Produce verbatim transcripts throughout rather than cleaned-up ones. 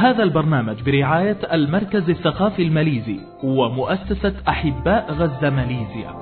هذا البرنامج برعاية المركز الثقافي الماليزي ومؤسسة أحباء غزة ماليزيا.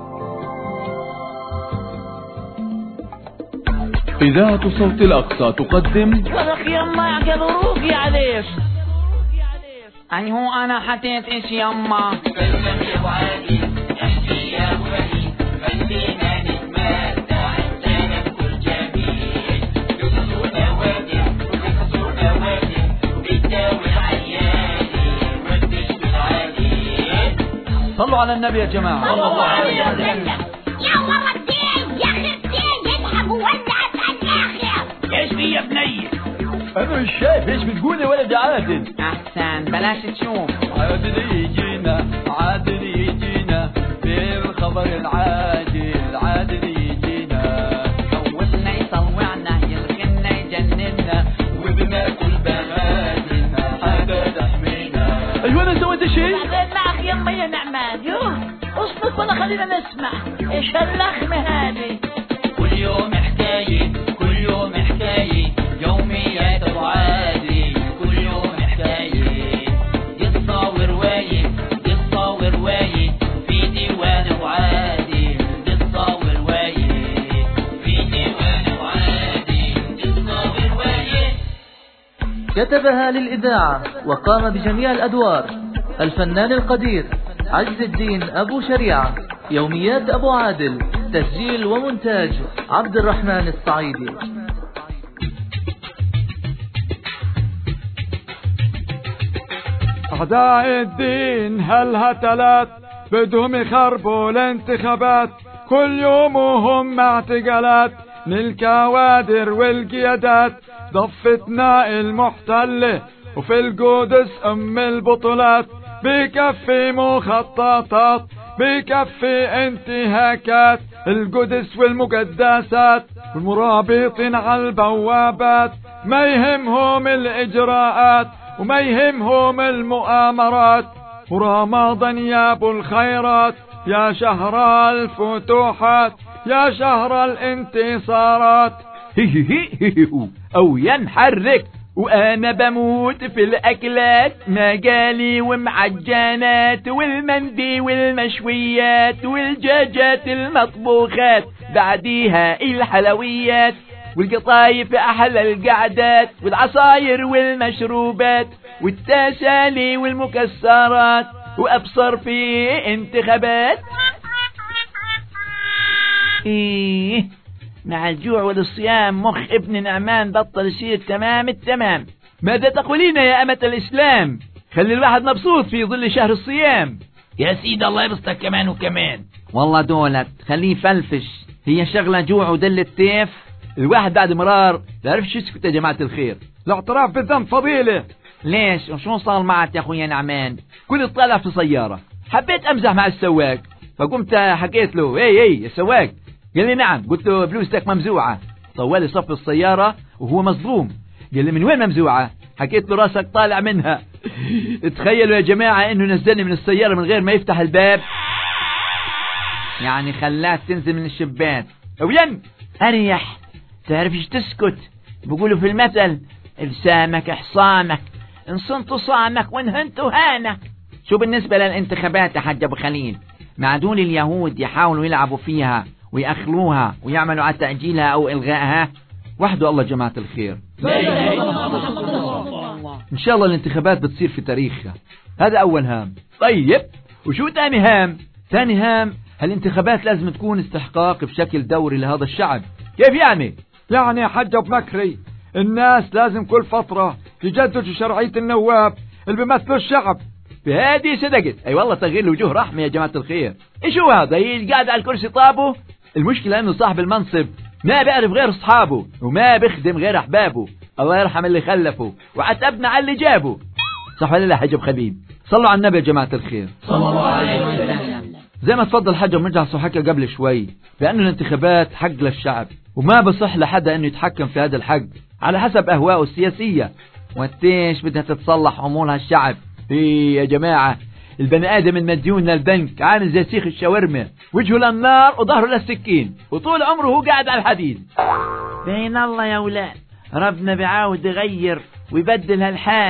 إذاعة صوت الأقصى تقدم ولك يما يعقل روقي عليك. أي هو أنا حطيت إيش يما فلسم يا وعادي احكي يا ولي خلينا نتمتع السنة بكل جميل يقصوا نوادي ويقصوا نوادي وبيداوي العيالي والدش بالعادي. صلوا على النبي يا جماعة صلى الله عليه وسلم. يا ورا الدين يا أخي الدين يضحك وولعت على الآخر. إيش في يا بني؟ أنا مش شايف إيش بتقول يا ولد عادل. أحسن بلاش تشوف. عادل يجينا عادل يجينا بالخبر العاجل عادل يجينا خوفنا يطوعنا يلغنا يجننا وبناكل بغادنا حاجة تحمينا. أيوة أنا سويت شيء؟ بعدين معك يما يا نعمان. يوه اصبر ولا خلينا نسمع إيش هاللخمة هذه. كل يوم حكاية كل يوم حكاية يوميات أبو عادل كل يوم حكاية قصة ورواية قصة ورواية في ديوان أبو عادل قصة ورواية في ديوان أبو عادل قصة ورواية. كتبها للإذاعة وقام بجميع الأدوار الفنان القدير عز الدين أبو شريعة. يوميات أبو عادل تسجيل ومونتاج عبد الرحمن الصعيدي. أعداء الدين هالهتلات بدهم يخربوا الانتخابات كل يوم وهم اعتقالات للكوادر والقيادات. ضفتنا المحتلة وفي القدس أم البطولات بكفي مخططات بكفي انتهاكات القدس والمقدسات والمرابطين على البوابات ما يهمهم الإجراءات وما يهمهم المؤامرات. ورمضان يا ابو الخيرات يا شهر الفتوحات يا شهر الانتصارات. هي هي هي او ينحرك وانا بموت في الاكلات مقالي ومعجنات والمندي والمشويات والدجاجات المطبوخات بعديها الحلويات والقطايف احلى القعدات والعصاير والمشروبات والتسالي والمكسرات وابصر في انتخابات. ايه مع الجوع والصيام مخ ابن نعمان بطل يصير تمام التمام. ماذا تقولين يا أمة الإسلام؟ خلي الواحد مبسوط في ظل شهر الصيام. يا سيد الله يبسطك كمان وكمان. والله دولت خليه يفلفش هي شغلة جوع ودل التيف. الواحد بعد مرار لا عرف شو يسكت يا جماعة الخير. الاعتراف بالذنب فضيلة. ليش وشو صار معك يا أخويا نعمان؟ كنت طالع في سيارة حبيت أمزح مع السواق فقمت حكيت له اي اي يا سواق. قال لي نعم. قلت له فلوسك ممزوعة. طوالي صف السيارة وهو مصدوم. قال لي من وين ممزوعة؟ حكيت له راسك طالع منها. تخيلوا يا جماعة انه نزلني من السيارة من غير ما يفتح الباب يعني خلاك تنزل من الشباك. وين اريح تعرفش تسكت. بقولوا في المثل لسامك حصانك ان صنت صامك وانهنت هانك. شو بالنسبة للانتخابات يا حاج ابو خليل؟ مع دول اليهود يحاولوا يلعبوا فيها ويأخلوها ويعملوا على تأجيلها أو إلغائها وحده الله جماعة الخير. إن شاء الله الانتخابات بتصير في تاريخها. هذا أول هام. طيب وشو تاني هام؟ ثاني هام هالانتخابات لازم تكون استحقاق بشكل دوري لهذا الشعب. كيف يعني؟ يعني يا حج أبو مكري الناس لازم كل فترة يجددوا شرعية النواب اللي بيمثلوا الشعب. بهذه صدقت. أي والله تغيير الوجوه رحمة يا جماعة الخير. إيش هو هذا قاعد على الكرسي طابه؟ المشكلة إنه صاحب المنصب ما بيعرف غير أصحابه وما بيخدم غير أحبابه. الله يرحم اللي خلفه وعتبنا على اللي جابه. صح ولا لا حجب خليل؟ صلوا على النبي يا جماعة الخير صلى الله عليه وسلم. زي ما تفضل حجب مرجع حكى قبل شوي بأنه الانتخابات حق للشعب وما بصح لحدا إنه يتحكم في هذا الحق على حسب أهواءه السياسية. وانتيش بدها تتصلح أمور هالشعب. إيه يا جماعة البني آدم المديون للبنك عامل زي سيخ الشاورما وجهه للنار وظهره للسكين وطول عمره هو قاعد على الحديد. بين الله يا ولاد ربنا بيعاود يغير ويبدل هالحال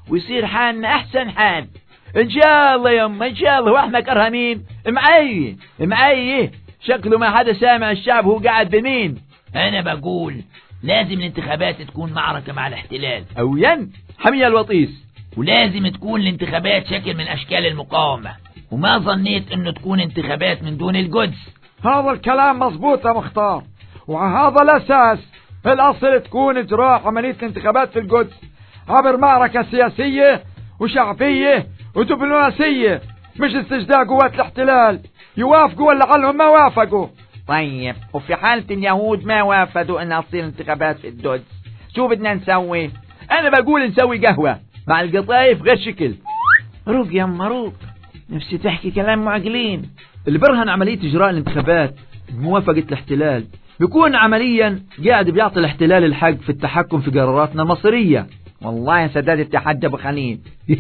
ويصير حالنا أحسن حال. إن شاء الله يما إن شاء الله. وإحنا كرهانين معي معي شكله ما حدا سامع الشعب هو قاعد بمين. أنا بقول لازم الانتخابات تكون معركة مع الاحتلال أو ين حمية الوطيس، ولازم تكون الانتخابات شكل من أشكال المقاومة، وما ظنيت إنه تكون انتخابات من دون القدس. هذا الكلام مظبوط يا مختار، وعلى هذا الأساس الأصل تكون إجراء عملية الانتخابات في القدس عبر معركة سياسية وشعبية ودبلوماسية، مش استجداء قوات الاحتلال يوافقوا ولا علهم ما وافقوا. طيب وفي حالة اليهود ما وافدوا أنها تصير انتخابات في القدس شو بدنا نسوي؟ أنا بقول نسوي قهوة مع القطايف غير شكل. روق يما روق، نفسي تحكي كلام معقلين. اللي برهن عملية إجراء الانتخابات بموافقة الاحتلال بيكون عمليا قاعد بيعطي الاحتلال الحق في التحكم في قراراتنا المصيرية. والله يا سداد التحدي أبو خليل.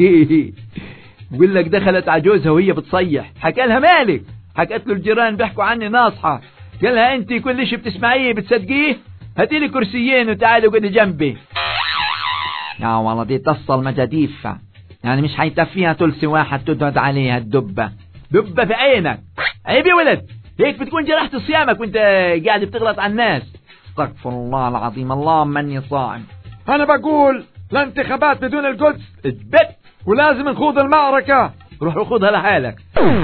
بقول لك دخلت عجوزها وهي بتصيح، حكى لها مالك، حكت له الجيران بيحكوا عني ناصحة، قال لها انت كل شيء بتسمعيه بتصدقيه، هاتي لي كرسيين وتعالوا قعدي جنبي. يا والله دي تصل مجاديفة، يعني مش حيتفيها تلسي واحد تقعد عليها الدبة. دبة في عينك، عيب يا ولد، هيك بتكون جرحت صيامك وانت قاعد بتغلط على الناس. استغفر الله العظيم، اللهم اني صائم. انا بقول الانتخابات بدون القدس اثبت، ولازم نخوض المعركة. روح خذها لحالك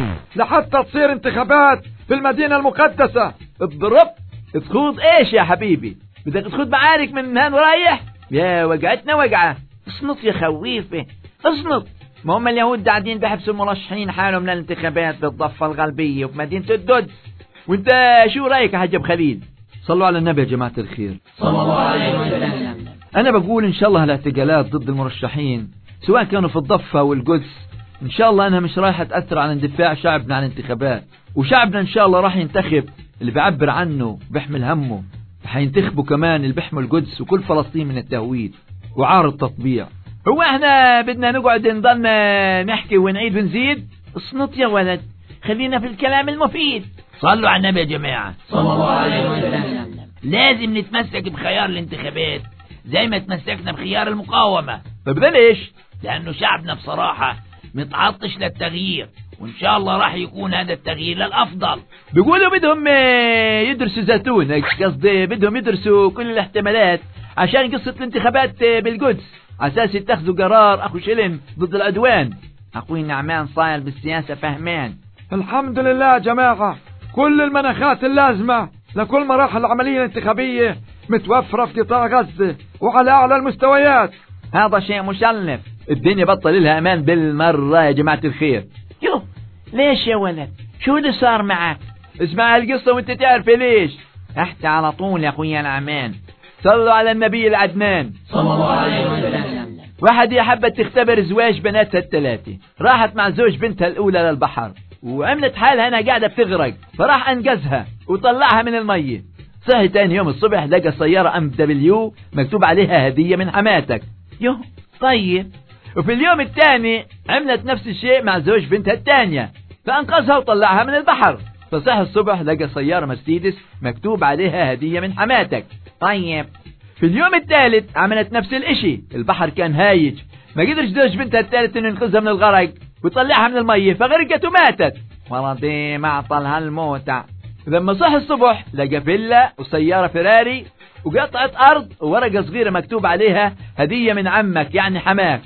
لحتى تصير انتخابات في المدينة المقدسة. اضرب تخوض ايش يا حبيبي؟ بدك تخوض معارك من هان ورايح؟ يا وقعتنا وقعة. اصنط يا خويفة اصنط. ما هم اليهود قاعدين بحبسوا المرشحين حالهم للانتخابات بالضفة الغربية وفي مدينة القدس. وانت شو رايك يا حاج ابو خليل؟ صلوا على النبي يا جماعة الخير صلى الله عليه وسلم. انا بقول ان شاء الله الاعتقالات ضد المرشحين سواء كانوا في الضفة والقدس ان شاء الله انها مش رايحة تأثر على اندفاع شعبنا عن الانتخابات، وشعبنا ان شاء الله راح ينتخب اللي بيعبر عنه بيحمل همه، حينتخبوا كمان اللي بيحموا القدس وكل فلسطين من التهويد وعار التطبيع. هو احنا بدنا نقعد نضلنا نحكي ونعيد ونزيد؟ اصنط يا ولد، خلينا في الكلام المفيد. صلوا على النبي يا جماعة صلى الله عليه وسلم. لازم نتمسك بخيار الانتخابات زي ما تمسكنا بخيار المقاومة. طب ده ليش؟ لأنه شعبنا بصراحة متعطش للتغيير، وإن شاء الله راح يكون هذا التغيير للأفضل. بيقولوا بدهم يدرسوا زيتون، قصدي بدهم يدرسوا كل الاحتمالات عشان قصة الانتخابات بالقدس على أساس يتخذوا قرار أخو شلم ضد العدوان. أخوي نعمان صاير بالسياسة فهمان. الحمد لله يا جماعة، كل المناخات اللازمة لكل مراحل العملية الانتخابية متوفرة في قطاع غزة وعلى أعلى المستويات. هذا شيء مشرف. الدنيا بطل لها أمان بالمرة يا جماعة الخير. يو ليش يا ولد؟ شو اللي صار معك؟ اسمع القصة وانت تعرف ليش. احكي على طول يا أخويا نعمان. صلوا على النبي العدنان صلى الله عليه وسلم. واحدة حبت تختبر زواج بناتها الثلاثة، راحت مع زوج بنتها الأولى للبحر وعملت حالها أنا قاعدة بتغرق، فراح أنقذها وطلعها من المية. صحي تاني يوم الصبح لقى سيارة أم دبليو مكتوب عليها هدية من حماتك. يو طيب. وفي اليوم الثاني عملت نفس الشيء مع زوج بنتها الثانية، فأنقذها وطلعها من البحر. فصحي الصبح لقى سيارة مرسيدس مكتوب عليها هدية من حماتك. طيب. في اليوم الثالث عملت نفس الاشي، البحر كان هايج، ما قدرش زوج بنتها الثالث انه ينقذها من الغرق ويطلعها من المية، فغرقت وماتت. والله دي معطل هالموتى. لما صح الصبح لقى فيلا وسيارة فيراري وقطعة أرض وورقة صغيرة مكتوب عليها هدية من عمك يعني حماك.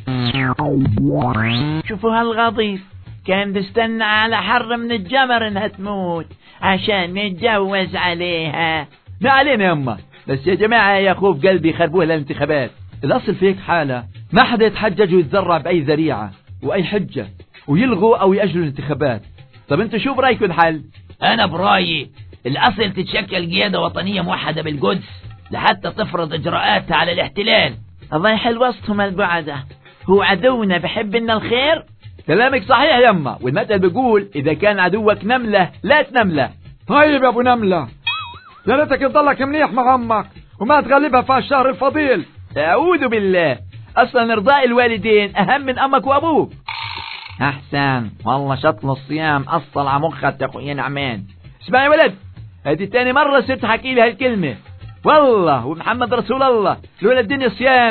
شوفوا هالغضيف كان بيستنى على حر من الجمر انها تموت عشان يتجوز عليها. ما علينا يما، بس يا جماعة يا خوف قلبي يخربوها للانتخابات. الأصل في هيك حالة ما حدا يتحجج ويتذرع بأي ذريعة وأي حجة ويلغوا أو يأجلوا الانتخابات. طب انتوا شو برأيكم الحل؟ أنا برأيي الأصل تتشكل قيادة وطنية موحدة بالقدس لحتى تفرض إجراءاتها على الاحتلال. الله يحل وسطهم البعدة، هو عدونا بحب لنا الخير. كلامك صحيح يما، والمثل بيقول إذا كان عدوك نملة لا تنملة. طيب يا أبو نملة، يا ريتك تضلك منيح مع أمك وما تغلبها في الشهر الفضيل. أعوذ بالله، أصلا إرضاء الوالدين أهم من أمك وأبوك. أحسن والله، شطل الصيام أصل على مخك يا أخويا نعمان. اسمع يا ولد، هذه تاني مرة صرت حكي لي هالكلمة والله، ومحمد رسول الله لولا الدنيا صيام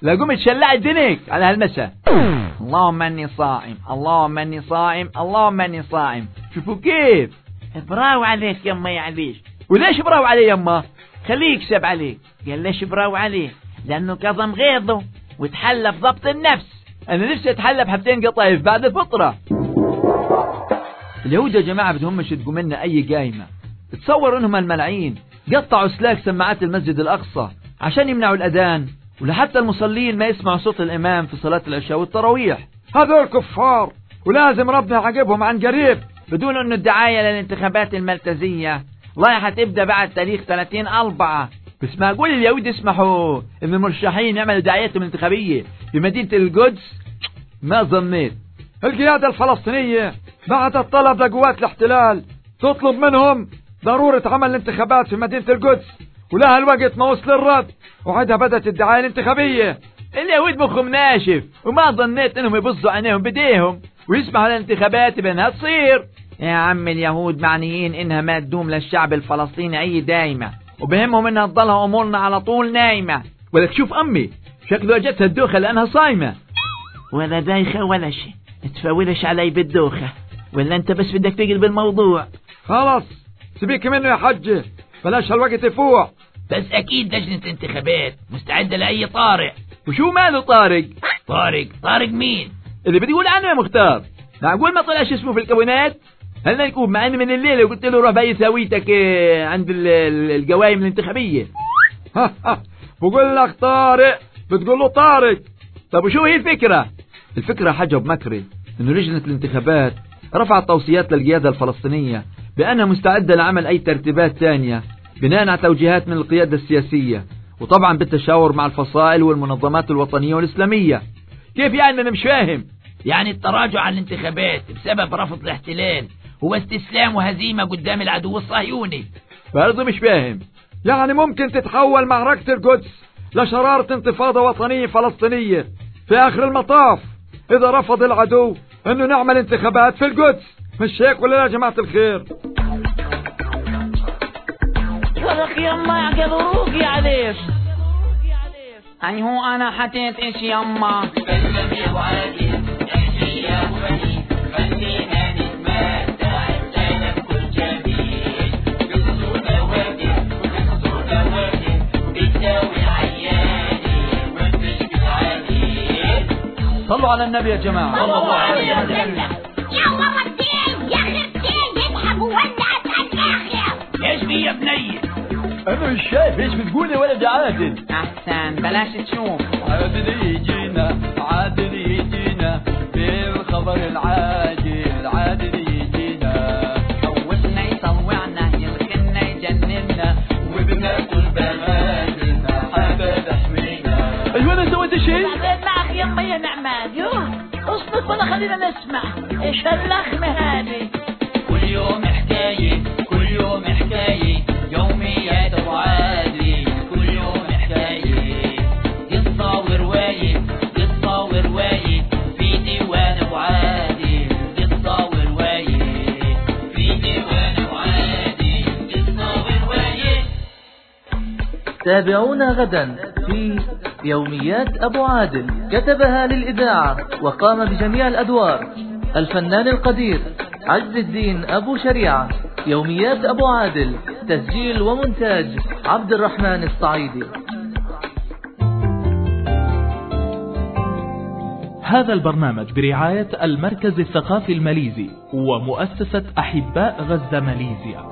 لا قمت شلعت دينك على هالمسا. اللهم اني صائم، اللهم اني صائم، اللهم اني صائم. شوفوا كيف. براو عليك يما يعليش. وليش براو عليه يما؟ خليه يكسب عليك. قال ليش براو عليه؟ لانه كظم غيظه وتحلى بضبط النفس. انا نفسي اتحلى بحبتين قطايف بعد الفطرة. اليهود يا جماعة بدهم يشدقوا منا اي قايمة. تصور انهم الملعين قطعوا سلاك سماعات المسجد الاقصى عشان يمنعوا الاذان، ولحتى المصلين ما يسمعوا صوت الامام في صلاة العشاء والتراويح. هذول كفار ولازم ربنا يعاقبهم عن قريب. بدون انه الدعاية للانتخابات المركزية رايحة تبدأ بعد تاريخ ثلاثين أربعة. بس ما اقول اليهود يسمحوا ان المرشحين يعملوا دعايتهم الانتخابية في مدينة القدس؟ ما ظنيت. القيادة الفلسطينية بعتت طلب لقوات الاحتلال تطلب منهم ضرورة عمل الانتخابات في مدينة القدس، ولها الوقت ما وصل الرد وعدها بدأت الدعاية الانتخابية. اليهود مخهم ناشف وما ظنيت انهم يبصوا عينيهم بديهم ويسمحوا للانتخابات بانها تصير. يا عم اليهود معنيين انها ما تدوم للشعب الفلسطيني اي دايمة، وبهمهم انها تضلها امورنا على طول نايمة. ولك شوف امي شكله اجتها الدوخة لانها صايمة. ولا دايخة ولا شيء، تفاولش علي بالدوخة ولا انت بس بدك تقلب الموضوع؟ خلاص سيبيك منه يا حجة، بلاش هالوقت يفوع. بس اكيد لجنة انتخابات مستعدة لاي طارئ. وشو ماله طارق؟ طارق طارق مين؟ اللي بتقول عنه يا مختار. معقول ما طلعش اسمه في الكونات؟ هل نكون مع اني من الليلة وقلت له روح باي ثاويتك عند القوائم الانتخابية. بقول لك طارق بتقول له طارق. طب وشو هي الفكرة؟ الفكرة حاجة بمكري انه لجنة الانتخابات رفعت توصيات للقيادة الفلسطينية بأنها مستعدة لعمل أي ترتيبات ثانية بناء على توجيهات من القيادة السياسية، وطبعا بالتشاور مع الفصائل والمنظمات الوطنية والإسلامية. كيف يعني؟ أنا مش فاهم. يعني التراجع عن الانتخابات بسبب رفض الاحتلال هو استسلام وهزيمة قدام العدو الصهيوني. برضه مش فاهم. يعني ممكن تتحول معركة القدس لشرارة انتفاضة وطنية فلسطينية في آخر المطاف إذا رفض العدو إنه نعمل انتخابات في القدس. مش هيك ولا يا جماعة الخير؟ ولك يما يعقبروك يا عليش. أي هو أنا حتيت إيش يما؟ صلوا على النبي يا جماعة. صلى الله عليه وسلم. يا ولدين يا خرتين يضحكوا ولا الآخر. ايش في يا بني؟ أنا مش شايف ايش بتقول يا ولد عادل. أحسن بلاش تشوف. عادل يجينا عادل يجينا بالخبر العاجل عادل يجينا. خوفنا يطوعنا يلخنا يجننا وبناكل بغادنا حاجة تحمينا. أيوة أنا سويت شيء؟ معك يما يا نعماد. يوه اصبر ولا خلينا نسمع ايش هاللخمة هذه. كل يوم حكاية كل يوم حكاية يوميات ابو عادل. كل يوم حكاية قصة ورواية قصة ورواية في ديوان ابو عادل. قصة ورواية في ديوان ابو عادل. قصة ورواية. تابعونا غدا في يوميات أبو عادل. كتبها للإذاعة وقام بجميع الأدوار الفنان القدير عز الدين أبو شريعة. يوميات أبو عادل تسجيل ومونتاج عبد الرحمن الصعيدي. هذا البرنامج برعاية المركز الثقافي الماليزي ومؤسسة أحباء غزة ماليزيا.